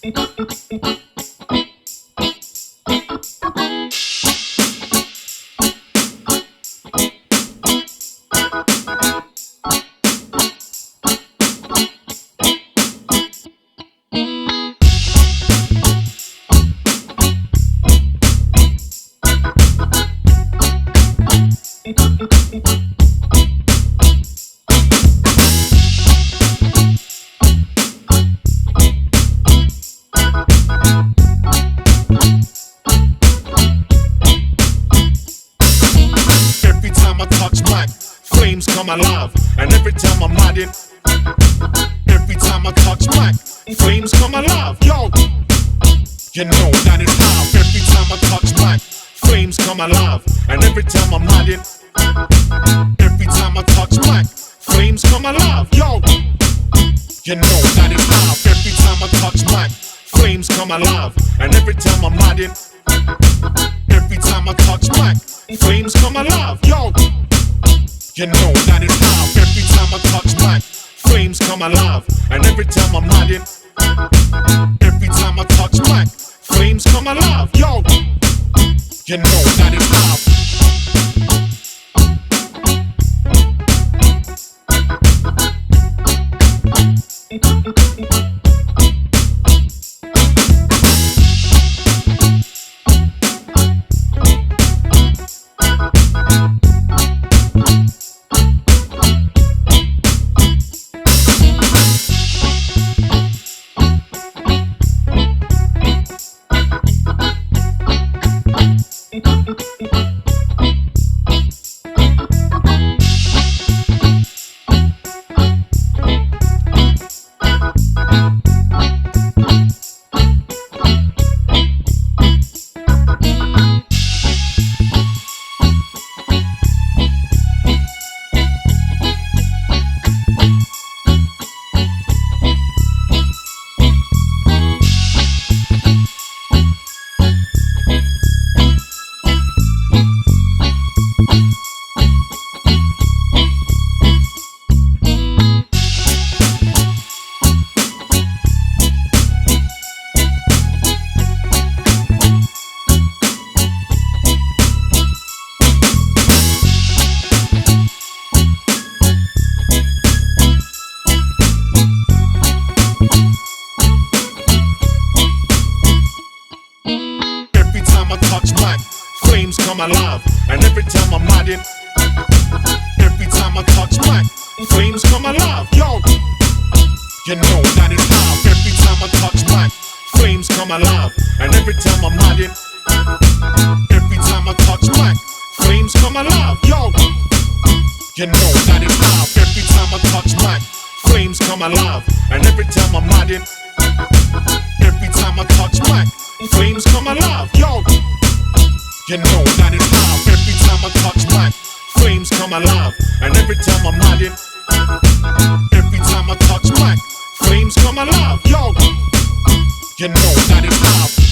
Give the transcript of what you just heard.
Every time I touch mic, flames come alive. And every time I'm riding, every time I touch mic, flames come alive. Yo, you know that it's live. Every time I touch mic, flames come alive. And every time I'm riding, every time I touch mic, flames come alive. Yo, you know that it's live. Every time I touch mic, flames come alive. And every time I'm riding, every time I touch mic, flames come alive. Yo, you know that it's live. Every time I touch mic, flames come alive. And every time I'm riding, every time I touch mic, flames come alive. Yo, you know that it's live. Every time I touch mic, flames come alive. And every time I'm riding, every time I touch mic, flames come alive. Yo, you know that it's live. Every time I touch mic, flames come alive. And every time I'm riding, every time I touch mic, flames come alive. Yo, you know that it's live. Every time I touch mic, flames come alive. And every time I'm riding, every time I touch mic, flames come alive. Yo, you know that it's live. Every time I touch mic, flames come alive. And every time I'm riding, every time I touch mic, flames come alive. Yo, you know that it's live.